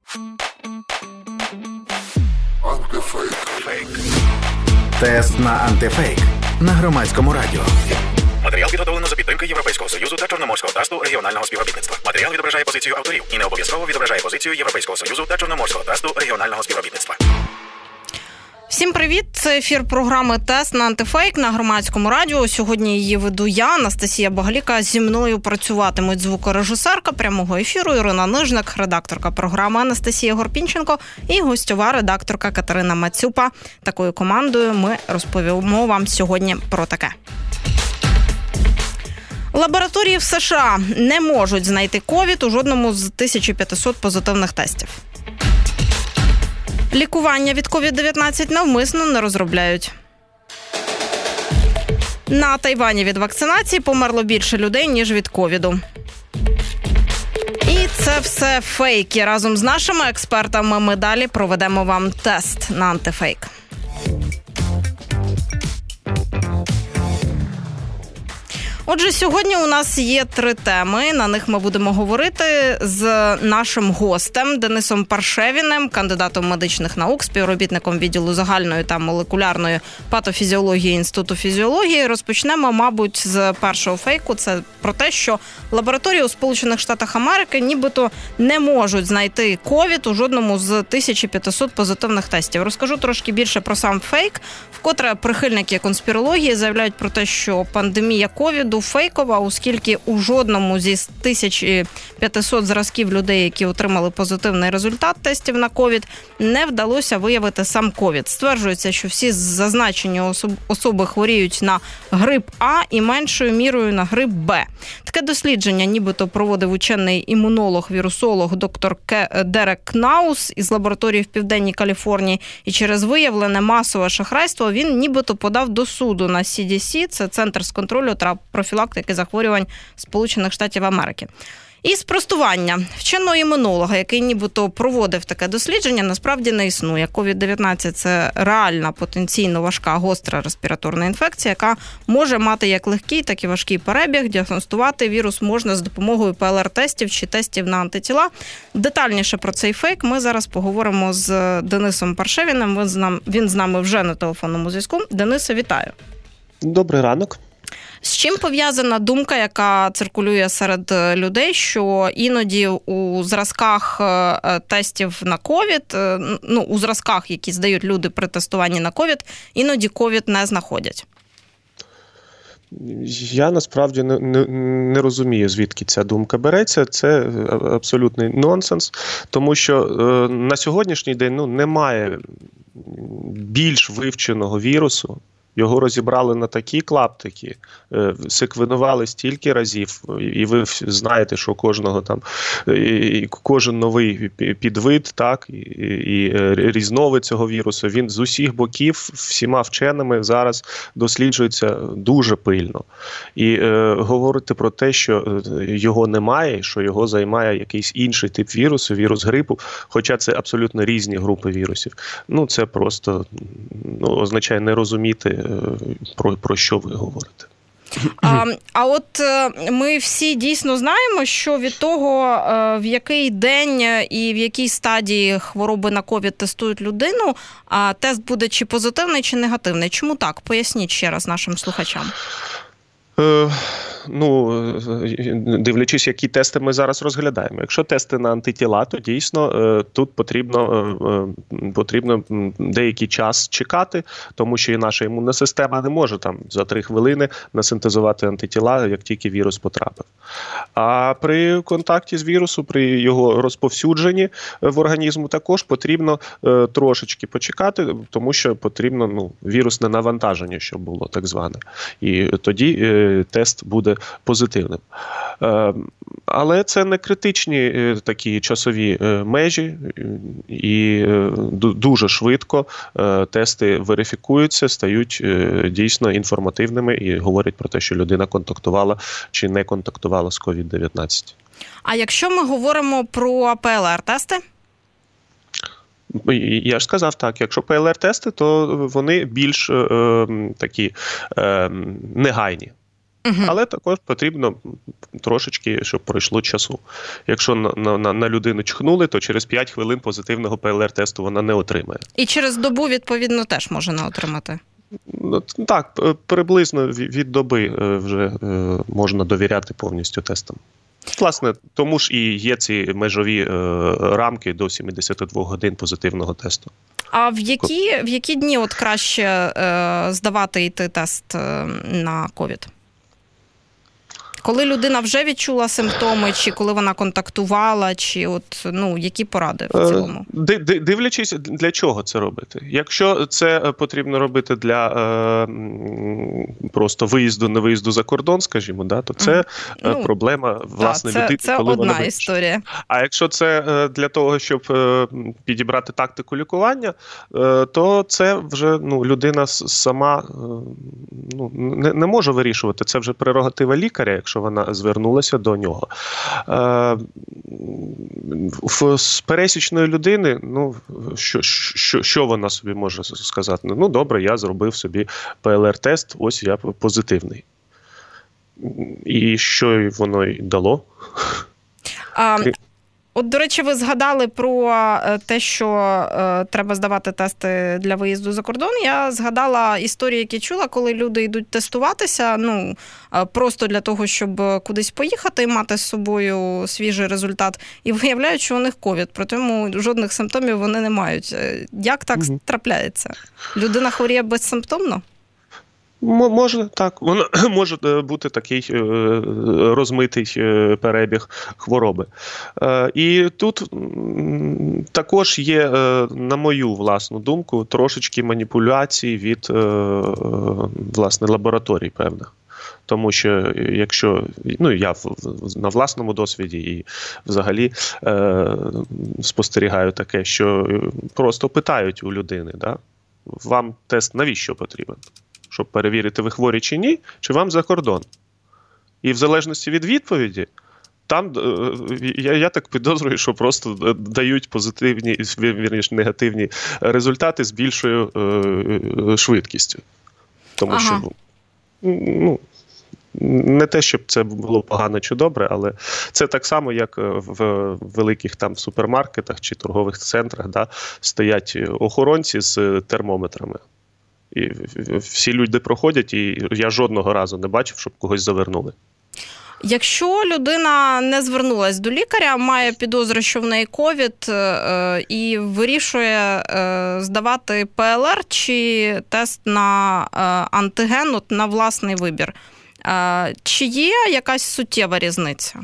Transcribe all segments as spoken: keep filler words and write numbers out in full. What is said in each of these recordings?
Тест на антифейк на Громадському радіо. Матеріал підготовлено за підтримки Європейського Союзу та Чорноморського трасту регіонального співробітництва. Матеріал відображає позицію авторів і не обов'язково відображає позицію Європейського Союзу та Чорноморського трасту регіонального співробітництва. Всім привіт! Це ефір програми «Тест на антифейк» на Громадському радіо. Сьогодні її веду я, Анастасія Багаліка. Зі мною працюватимуть звукорежисерка прямого ефіру Ірина Нижник, редакторка програми Анастасія Горпінченко і гостьова редакторка Катерина Мацюпа. Такою командою ми розповімо вам сьогодні про таке. Лабораторії в США не можуть знайти ковід у жодному з тисяча п'ятсот позитивних тестів. Лікування від ковід дев'ятнадцять навмисно не розробляють. На Тайвані від вакцинації померло більше людей, ніж від ковіду. І це все фейки. Разом з нашими експертами ми далі проведемо вам тест на антифейк. Отже, сьогодні у нас є три теми. На них ми будемо говорити з нашим гостем Денисом Паршевіним, кандидатом медичних наук, співробітником відділу загальної та молекулярної патофізіології Інституту фізіології. Розпочнемо, мабуть, з першого фейку. Це про те, що лабораторії у Сполучених Штатах Америки нібито не можуть знайти ковід у жодному з тисяча п'ятсот позитивних тестів. Розкажу трошки більше про сам фейк. Вкотре прихильники конспірології заявляють про те, що пандемія ковіду фейкова, оскільки у жодному зі тисяча п'ятсот зразків людей, які отримали позитивний результат тестів на ковід, не вдалося виявити сам ковід. Стверджується, що всі зазначені особи хворіють на грип А і меншою мірою на грип Б. Таке дослідження нібито проводив учений імунолог-вірусолог доктор Дерек Кнаус із лабораторії в Південній Каліфорнії, і через виявлене масове шахрайство він нібито подав до суду на Сі Ді Сі, це Центр з контролю та профілактики захворювань Сполучених Штатів Америки. І спростування. Вченого імунолога, який нібито проводив таке дослідження, насправді не існує. ковід дев'ятнадцять – це реальна, потенційно важка, гостра респіраторна інфекція, яка може мати як легкий, так і важкий перебіг. Діагностувати вірус можна з допомогою Пе Ел Ар-тестів чи тестів на антитіла. Детальніше про цей фейк ми зараз поговоримо з Денисом Паршевіним. Він з нами вже на телефонному зв'язку. Денисе, вітаю. Добрий ранок. З чим пов'язана думка, яка циркулює серед людей, що іноді у зразках тестів на ковід, ну, у зразках, які здають люди при тестуванні на ковід, іноді ковід не знаходять? Я насправді не, не, не розумію, звідки ця думка береться. Це абсолютний нонсенс, тому що е, на сьогоднішній день ну, немає більш вивченого вірусу. Його розібрали на такі клаптики, секвенували стільки разів, і ви знаєте, що кожного там, і кожен новий підвид, так, і, і різновид цього вірусу, він з усіх боків всіма вченими зараз досліджується дуже пильно. І е, говорити про те, що його немає, що його займає якийсь інший тип вірусу, вірус грипу, хоча це абсолютно різні групи вірусів, ну це просто ну, означає не розуміти, Про, про що ви говорите. А, а от ми всі дійсно знаємо, що від того, в який день і в якій стадії хвороби на ковід тестують людину, тест буде чи позитивний, чи негативний. Чому так? Поясніть ще раз нашим слухачам. Е, ну, дивлячись, які тести ми зараз розглядаємо. Якщо тести на антитіла, то дійсно е, тут потрібно, е, потрібно деякий час чекати, тому що і наша імунна система не може там за три хвилини насинтезувати антитіла, як тільки вірус потрапив. А при контакті з вірусом, при його розповсюдженні в організму також потрібно е, трошечки почекати, тому що потрібно ну, вірусне навантаження, щоб було так зване. І тоді е, тест буде позитивним. Але це не критичні такі часові межі, і дуже швидко тести верифікуються, стають дійсно інформативними і говорять про те, що людина контактувала чи не контактувала з ковід дев'ятнадцять. А якщо ми говоримо про Пе Ел Ар-тести? Я ж сказав так, якщо Пе Ел Ар-тести, то вони більш е, такі е, негайні. Угу. Але також потрібно трошечки, щоб пройшло часу. Якщо на, на, на людину чхнули, то через п'ять хвилин позитивного ПЛР-тесту вона не отримає. І через добу, відповідно, теж може не отримати? Так, приблизно від доби вже можна довіряти повністю тестам. Власне, тому ж і є ці межові рамки до сімдесят дві годин позитивного тесту. А в які, в які дні от краще е, здавати йти тест на ковід? Коли людина вже відчула симптоми, чи коли вона контактувала, чи от, ну, які поради в цілому? Дивлячись, для чого це робити. Якщо це потрібно робити для е, просто виїзду, не виїзду за кордон, скажімо, да, то це ну, проблема власне та, це, людини, це коли одна вона історія. А якщо це для того, щоб підібрати тактику лікування, то це вже ну, людина сама ну, не, не може вирішувати. Це вже прерогатива лікаря, якщо вона звернулася до нього. З пересічної людини, ну, що, що, що вона собі може сказати? Ну, добре, я зробив собі ПЛР-тест, ось я позитивний. І що воно й дало? А... От, до речі, ви згадали про те, що е, треба здавати тести для виїзду за кордон. Я згадала історії, які чула, коли люди йдуть тестуватися, ну, е, просто для того, щоб кудись поїхати і мати з собою свіжий результат, і виявляють, що у них ковід, при тому жодних симптомів вони не мають. Як так угу. трапляється? Людина хворіє безсимптомно? Може, так. Воно може бути такий розмитий перебіг хвороби. І тут також є, на мою власну думку, трошечки маніпуляцій від, власне, лабораторій певних. Тому що якщо, ну, я на власному досвіді і взагалі е, спостерігаю таке, що просто питають у людини, да, вам тест навіщо потрібен? Щоб перевірити, ви хворі чи ні, чи вам за кордон. І в залежності від відповіді, там, я, я так підозрюю, що просто дають позитивні, вірніше, негативні результати з більшою е, швидкістю. Тому ага. що, ну, не те, щоб це було погано чи добре, але це так само, як в великих там супермаркетах чи торгових центрах, да, стоять охоронці з термометрами. І всі люди проходять, і я жодного разу не бачив, щоб когось завернули. Якщо людина не звернулась до лікаря, має підозру, що в неї ковід, і вирішує здавати ПЛР чи тест на антиген, от на власний вибір, чи є якась суттєва різниця?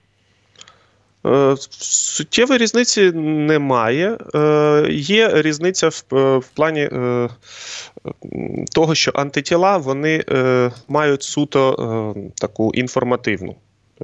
Суттєвої різниці немає. Є різниця в, в плані того, що антитіла, вони мають суто таку інформативну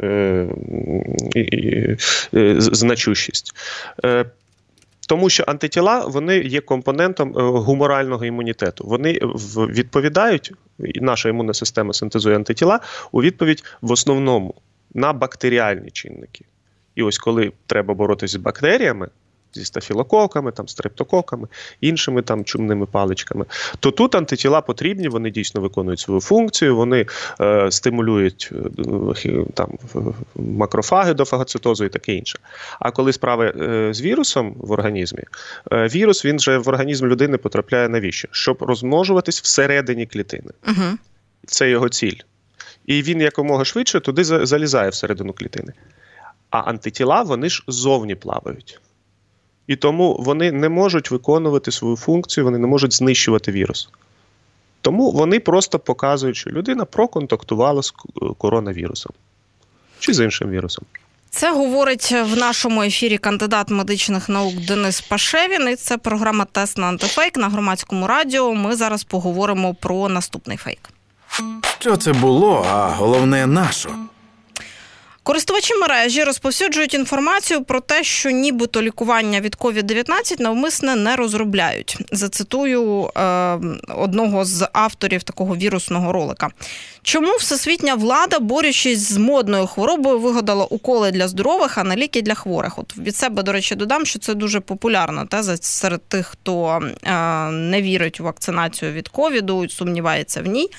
значущість. Тому що антитіла, вони є компонентом гуморального імунітету. Вони відповідають, наша імунна система синтезує антитіла, у відповідь в основному на бактеріальні чинники. І ось коли треба боротися з бактеріями, зі стафілококами, там, стрептококами, іншими там чумними паличками, то тут антитіла потрібні, вони дійсно виконують свою функцію, вони е, стимулюють е, там, макрофаги до фагоцитозу і таке інше. А коли справи е, з вірусом в організмі, е, вірус, він же в організм людини потрапляє навіщо? Щоб розмножуватись всередині клітини. Угу. Це його ціль. І він якомога швидше туди залізає всередину клітини. А антитіла, вони ж ззовні плавають. І тому вони не можуть виконувати свою функцію, вони не можуть знищувати вірус. Тому вони просто показують, що людина проконтактувала з коронавірусом. Чи з іншим вірусом. Це говорить в нашому ефірі кандидат медичних наук Денис Пашевін. І це програма «Тест на антифейк» на Громадському радіо. Ми зараз поговоримо про наступний фейк. Що це було, а головне, нащо? Користувачі мережі розповсюджують інформацію про те, що нібито лікування від ковід дев'ятнадцять навмисне не розробляють. Зацитую е, одного з авторів такого вірусного ролика. Чому всесвітня влада, борючись з модною хворобою, вигадала уколи для здорових, а не ліки для хворих? От від себе, до речі, додам, що це дуже популярна теза серед тих, хто е, не вірить у вакцинацію від ковіду, сумнівається в ній.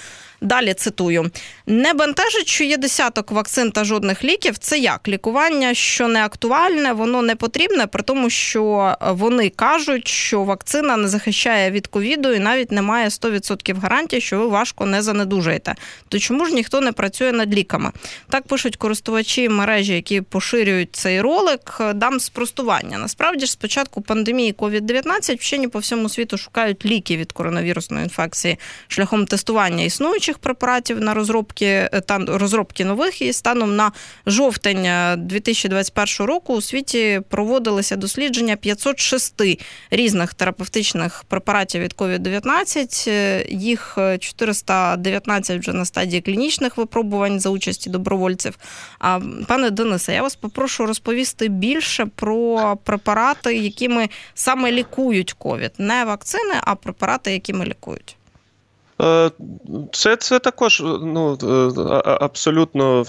Далі цитую. «Не бентежить, що є десяток вакцин та жодних ліків. Це як? Лікування, що не актуальне, воно не потрібне, при тому, що вони кажуть, що вакцина не захищає від ковіду і навіть не має сто відсотків гарантії, що ви важко не занедужаєте. То чому ж ніхто не працює над ліками?» Так пишуть користувачі мережі, які поширюють цей ролик. Дам спростування. Насправді ж, з початку пандемії ковід дев'ятнадцять вчені по всьому світу шукають ліки від коронавірусної інфекції шляхом тестування існуючих препаратів на розробки та розробки нових. І станом на жовтень дві тисячі двадцять першого року у світі проводилися дослідження п'ятсот шість різних терапевтичних препаратів від ковід дев'ятнадцять. Їх чотириста дев'ятнадцять вже на стадії клінічних випробувань за участі добровольців. А, пане Денисе, я вас попрошу розповісти більше про препарати, якими саме лікують ковід. Не вакцини, а препарати, якими лікують. Це, це також ну, абсолютно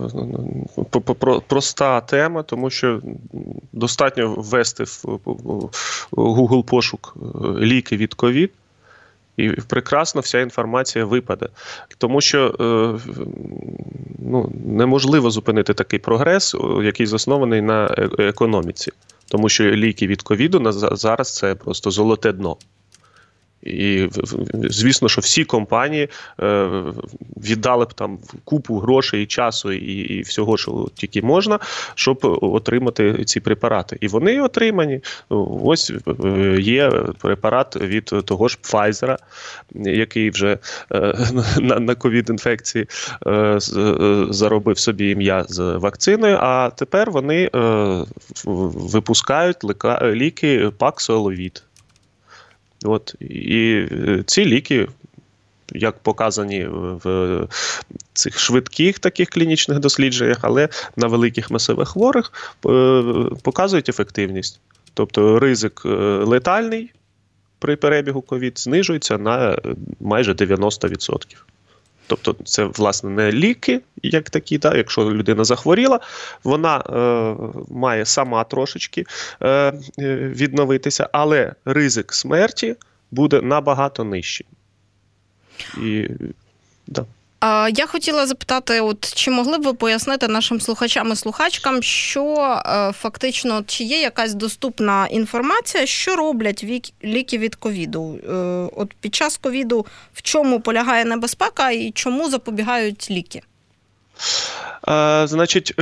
проста тема, тому що достатньо ввести в Google пошук ліки від ковід, і прекрасно вся інформація випаде. Тому що ну, неможливо зупинити такий прогрес, який заснований на економіці. Тому що ліки від ковіду зараз це просто золоте дно. І звісно, що всі компанії е, віддали б там купу грошей і часу і, і всього, що тільки можна, щоб отримати ці препарати. І вони отримані. Ось є препарат від того ж Pfizer, який вже е, на, на ковід-інфекції е, заробив собі ім'я з вакциною, а тепер вони е, випускають ліка, ліки Paxlovid. От, і ці ліки, як показані в цих швидких таких клінічних дослідженнях, але на великих масивах хворих, показують ефективність. Тобто ризик летальний при перебігу ковід знижується на майже дев'яносто відсотків. Тобто це, власне, не ліки, як такі, да? Якщо людина захворіла, вона е, має сама трошечки е, відновитися, але ризик смерті буде набагато нижчий. І, да. Я хотіла запитати, от чи могли б ви пояснити нашим слухачам і слухачкам, що фактично, чи є якась доступна інформація, що роблять ліки від ковіду? От під час ковіду в чому полягає небезпека і чому запобігають ліки? А, значить,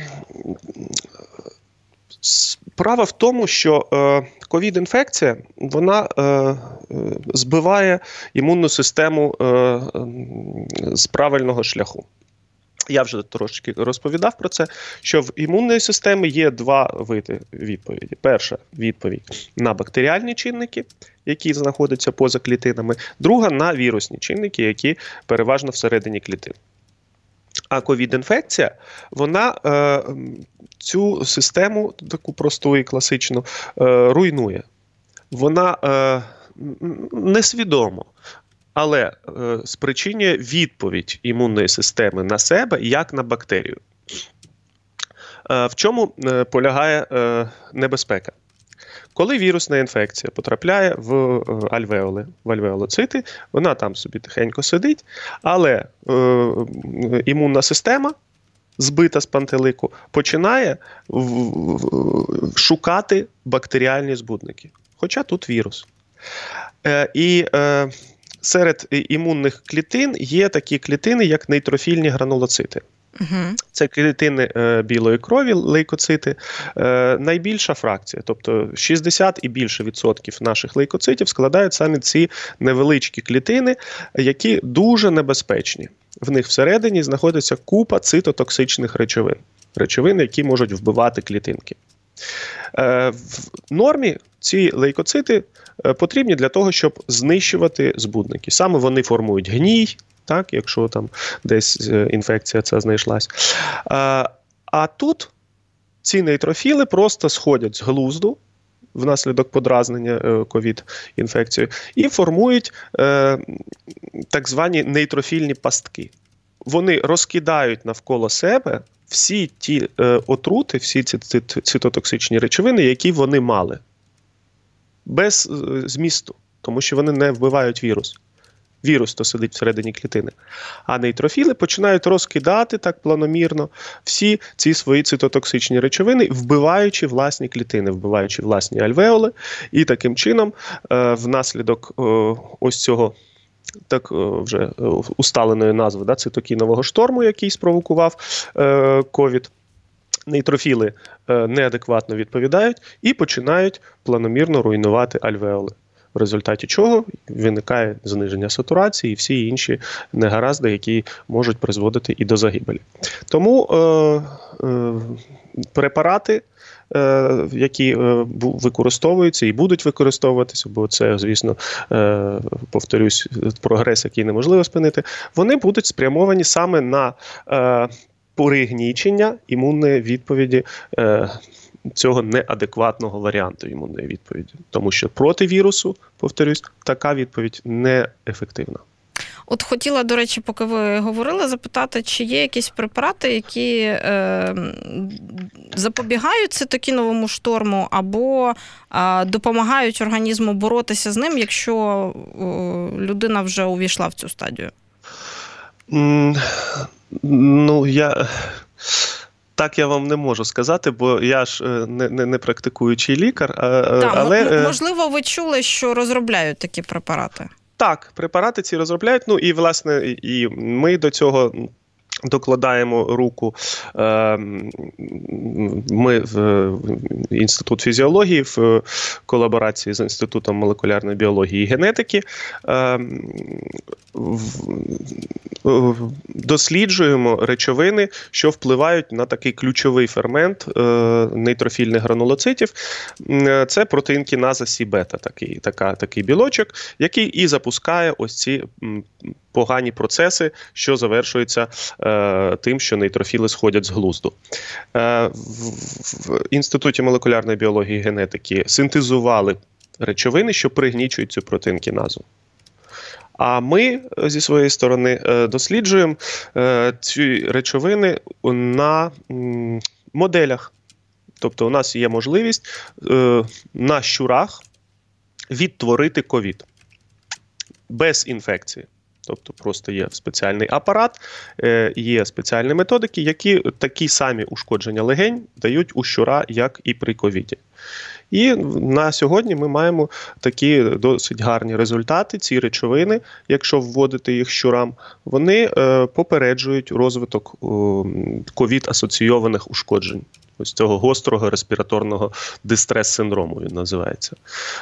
справа в тому, що ковід-інфекція, вона е, збиває імунну систему е, з правильного шляху. Я вже трошки розповідав про це, що в імунної системи є два види відповіді. Перша відповідь на бактеріальні чинники, які знаходяться поза клітинами. Друга на вірусні чинники, які переважно всередині клітин. А ковід-інфекція, вона е, цю систему, таку просту і класичну, е, руйнує. Вона е, несвідомо, але е, спричинює відповідь імунної системи на себе, як на бактерію. Е, в чому е, полягає е, небезпека? Коли вірусна інфекція потрапляє в альвеоли, в альвеолоцити, вона там собі тихенько сидить, але е, імунна система, збита з пантелику, починає в, в, шукати бактеріальні збудники. Хоча тут вірус. Е, і е, серед імунних клітин є такі клітини, як нейтрофільні гранулоцити. Угу. Це клітини е, білої крові, лейкоцити, е, найбільша фракція, тобто шістдесят і більше відсотків наших лейкоцитів складають саме ці невеличкі клітини, які дуже небезпечні. В них всередині знаходиться купа цитотоксичних речовин, речовин, які можуть вбивати клітинки. Е, в нормі ці лейкоцити е, потрібні для того, щоб знищувати збудники. Саме вони формують гній, так, якщо там десь інфекція ця знайшлась. А, а тут ці нейтрофіли просто сходять з глузду внаслідок подразнення е, ковід-інфекцією і формують е, так звані нейтрофільні пастки. Вони розкидають навколо себе всі ті е, отрути, всі ці цитотоксичні речовини, які вони мали. Без е, змісту, тому що вони не вбивають вірус. вірус, то сидить всередині клітини. А нейтрофіли починають розкидати так планомірно всі ці свої цитотоксичні речовини, вбиваючи власні клітини, вбиваючи власні альвеоли. І таким чином, внаслідок ось цього так вже усталеної назви, да, цитокінового шторму, який спровокував ковід, нейтрофіли неадекватно відповідають і починають планомірно руйнувати альвеоли. В результаті чого виникає зниження сатурації і всі інші негаразди, які можуть призводити і до загибелі. Тому е, е, препарати, е, які е, використовуються і будуть використовуватися, бо це, звісно, е, повторюсь, прогрес, який неможливо спинити, вони будуть спрямовані саме на е, пригнічення імунної відповіді е, цього неадекватного варіанту імунної відповіді. Тому що проти вірусу, повторюсь, така відповідь неефективна. От хотіла, до речі, поки ви говорили, запитати, чи є якісь препарати, які е, запобігають цитокіновому шторму або е, допомагають організму боротися з ним, якщо е, людина вже увійшла в цю стадію? Mm, ну, я... Так я вам не можу сказати, бо я ж не, не, не практикуючий лікар. Так, але... можливо, ви чули, що розробляють такі препарати? Так, препарати ці розробляють. Ну і, власне, і ми до цього докладаємо руку. Ми в Інститут фізіології в колаборації з Інститутом молекулярної біології і генетики досліджуємо речовини, що впливають на такий ключовий фермент нейтрофільних гранулоцитів. Це протеїн кіназа Сі-бета, такий, така, такий білочок, який і запускає ось ці погані процеси, що завершуються е, тим, що нейтрофіли сходять з глузду. Е, в, в Інституті молекулярної біології і генетики синтезували речовини, що пригнічують цю протеїн-кіназу. А ми зі своєї сторони е, досліджуємо е, ці речовини на м, моделях. Тобто у нас є можливість е, на щурах відтворити ковід без інфекції. Тобто просто є спеціальний апарат, є спеціальні методики, які такі самі ушкодження легень дають у щура, як і при ковіді. І на сьогодні ми маємо такі досить гарні результати. Ці речовини, якщо вводити їх щурам, вони попереджують розвиток ковід-асоційованих ушкоджень. Ось цього гострого респіраторного дистрес-синдрому він називається.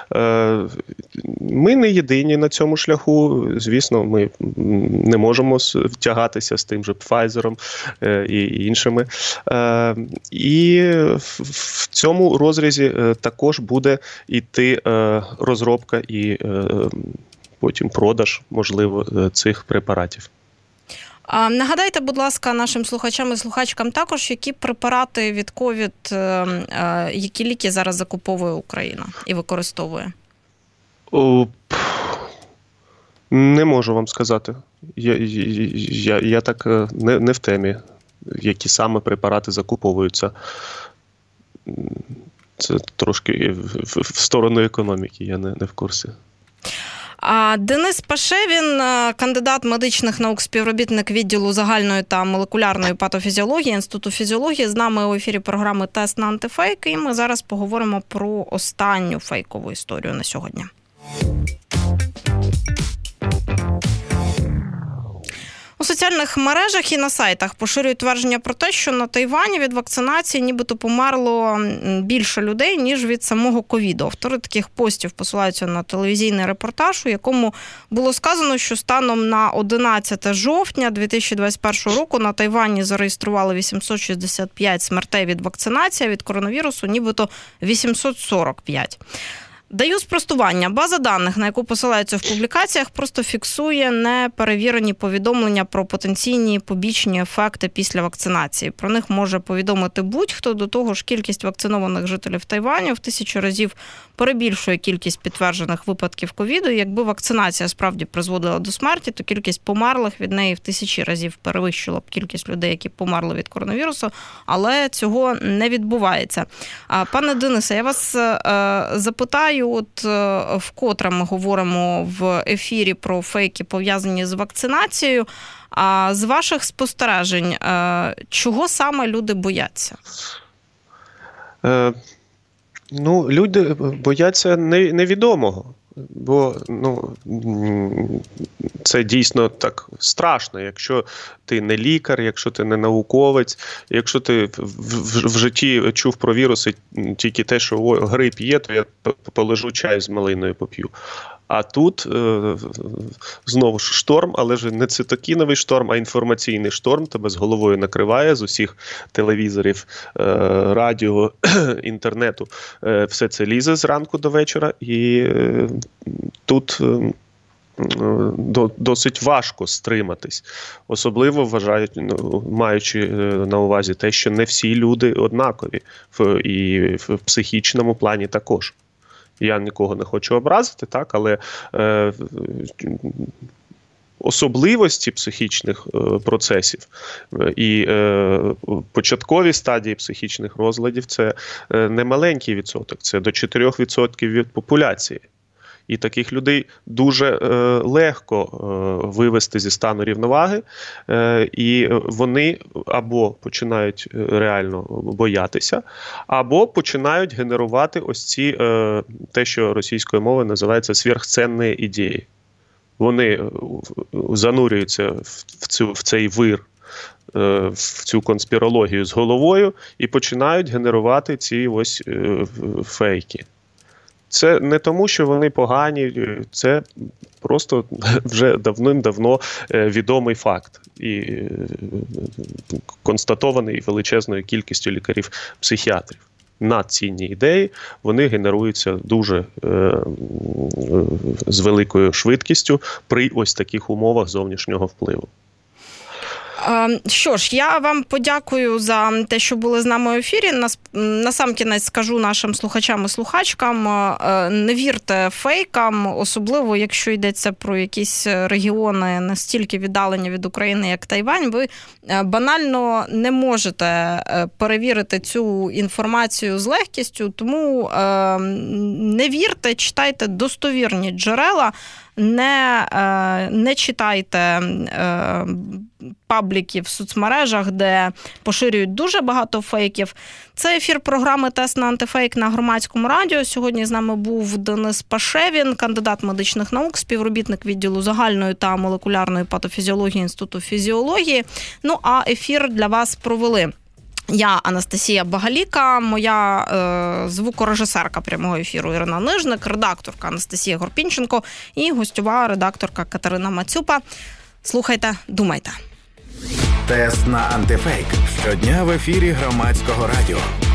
Ми не єдині на цьому шляху. Звісно, ми не можемо втягатися з тим же Pfizer'ом і іншими. І в цьому розрізі також буде йти розробка і потім продаж, можливо, цих препаратів. Нагадайте, будь ласка, нашим слухачам і слухачкам також, які препарати від ковід, які ліки зараз закуповує Україна і використовує? О, не можу вам сказати. Я, я, я так не, не в темі, які саме препарати закуповуються. Це трошки в, в сторону економіки, я не, не в курсі. Денис Пашевін, кандидат медичних наук, співробітник відділу загальної та молекулярної патофізіології Інституту фізіології, з нами у ефірі програми «Тест на антифейк», і ми зараз поговоримо про останню фейкову історію на сьогодні. У соціальних мережах і на сайтах поширюють твердження про те, що на Тайвані від вакцинації нібито померло більше людей, ніж від самого ковіду. Автори таких постів посилаються на телевізійний репортаж, у якому було сказано, що станом на одинадцяте жовтня дві тисячі двадцять першого року на Тайвані зареєстрували вісімсот шістдесят п'ять смертей від вакцинації, а від коронавірусу нібито вісімсот сорок п'ять. Даю спростування. База даних, на яку посилаються в публікаціях, просто фіксує неперевірені повідомлення про потенційні побічні ефекти після вакцинації. Про них може повідомити будь-хто. До того ж, кількість вакцинованих жителів Тайваню в тисячу разів перебільшує кількість підтверджених випадків ковіду. Якби вакцинація справді призводила до смерті, то кількість померлих від неї в тисячі разів перевищила б кількість людей, які померли від коронавірусу, але цього не відбувається. Пане Денисе, я вас запитаю, нагадаю, от вкотре ми говоримо в ефірі про фейки, пов'язані з вакцинацією. А з ваших спостережень, чого саме люди бояться? Е, ну, люди бояться невідомого. Бо ну, це дійсно так страшно, якщо ти не лікар, якщо ти не науковець, якщо ти в, в, в житті чув про віруси тільки те, що о, грип є, то я полежу чай з малиною поп'ю. А тут е, знову ж шторм, але ж не цитокіновий шторм, а інформаційний шторм тебе з головою накриває, з усіх телевізорів, е, радіо, інтернету. Е, все це лізе зранку до вечора, і е, тут е, до, досить важко стриматись. Особливо вважають, маючи на увазі те, що не всі люди однакові, в, і в психічному плані також. Я нікого не хочу образити, так, але е, особливості психічних е, процесів і е, початкові стадії психічних розладів – це е, не маленький відсоток, це до чотирьох відсотків від популяції. І таких людей дуже е, легко е, вивести зі стану рівноваги, е, і вони або починають реально боятися, або починають генерувати ось ці, е, те, що російською мовою називається сверхценні ідеї. Вони занурюються в, цю, в цей вир, е, в цю конспірологію з головою і починають генерувати ці ось е, фейки. Це не тому, що вони погані, це просто вже давним-давно відомий факт і констатований величезною кількістю лікарів-психіатрів. Надцінні ідеї, вони генеруються дуже е, з великою швидкістю при ось таких умовах зовнішнього впливу. Що ж, я вам подякую за те, що були з нами в ефірі. Насамкінець скажу нашим слухачам і слухачкам, не вірте фейкам, особливо якщо йдеться про якісь регіони настільки віддалені від України, як Тайвань. Ви банально не можете перевірити цю інформацію з легкістю, тому не вірте, читайте достовірні джерела, не, не читайте пабліки в соцмережах, де поширюють дуже багато фейків. Це ефір програми «Тест на антифейк» на Громадському радіо. Сьогодні з нами був Денис Пашевін, кандидат медичних наук, співробітник відділу загальної та молекулярної патофізіології Інституту фізіології. Ну, а ефір для вас провели я, Анастасія Багаліка, моя е, звукорежисерка прямого ефіру Ірина Нижник, редакторка Анастасія Горпінченко і гостьова редакторка Катерина Мацюпа. Слухайте, думайте. Тест на антифейк. Щодня в ефірі Громадського радіо.